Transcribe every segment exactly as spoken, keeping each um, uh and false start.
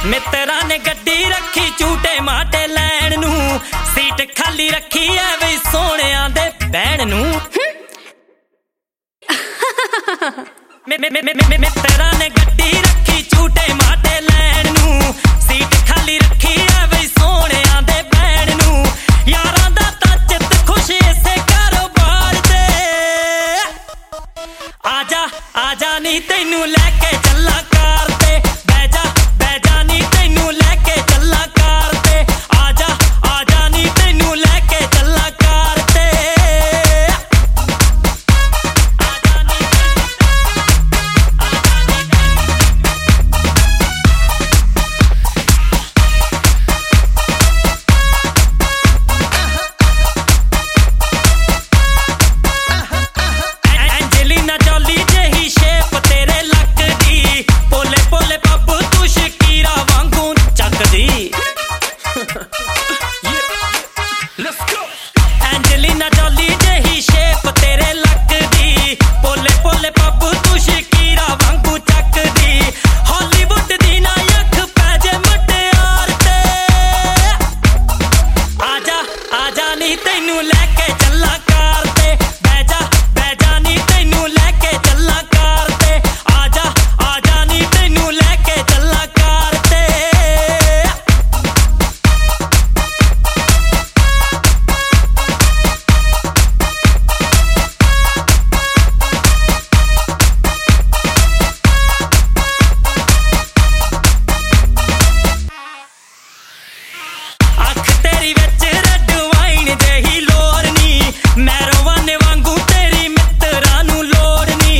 मित्रां ने गड्डी रखी झूटे माटे लैण नू, सीट खाली रखी है वे सोहणियां दे बैण नू। मित्रां ने गड्डी रखी झूटे माटे लैण नू, सीट खाली रखी है वे सोहणियां दे बैण नू। यारां दा तां चित खुश इसे कारोबार ते, आजा आजा नी तैनू लैके चला कार ते, बह जा बह जा नी तैनू लैके चला कार ते, आजा आजा नी तैनू लैके चला कार ते। एंजेलिना जॉली जेही शेप तेरे लक दी, पोले पोले पब तू शकीरा वांगू चकदी। एंजेलिना जॉली जेही शेप तेरे लक दी, पोले पोले पब तू शकीरा वांगू चकदी। हॉलीवुड दी ना अख पै जे मुटियार ते, आजा आजा नी तैनू लैके चला कार ते, बह जा बह जा नी तैनू लैके चला कार ते, आजा आजा नी तैनू लैके चला कार ते। अख तेरी विच रेड वाइन जेही लोर नी, मैरोवाने वांगू तेरी मित्रां नू लोड़ नी।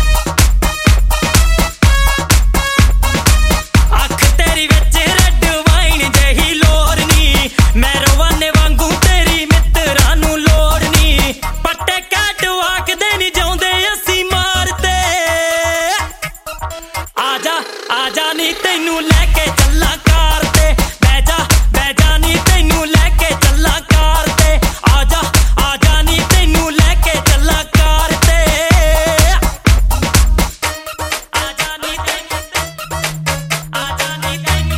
अख तेरी विच रेड वाइन जेही लोर नी, मैरोवाने वांगू तेरी मित्रां नू लोड़ नी। पट्टे कैट आखदे नी जाउंदे असीं मारते, आजा आजा नी तैनू लैके चला कार ते, बह जा बह जा नी तैनू लैके चला कार ते, आजा आजा नी तैनू लैके चला कार ते। आजा नी तैनू आजा नी तैनू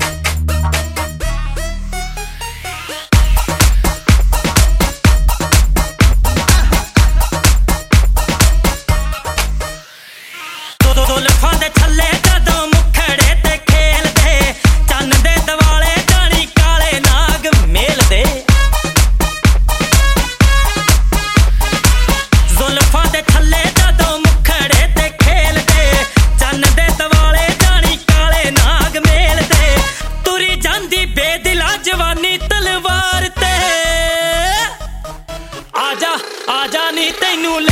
दो दो दो लफां दे छल्ले जदों मुखड़े ते खेलदे, चन्न दे दवाले जानी काले नाग मेलदे। जुल्फां दे छल्ले जदों मुखड़े ते खेलदे, चन्न दे दवाले जानी काले नाग मेलदे। तुरी जांदी बेदिला जवानी तलवार ते, आजा आजा नी तैनू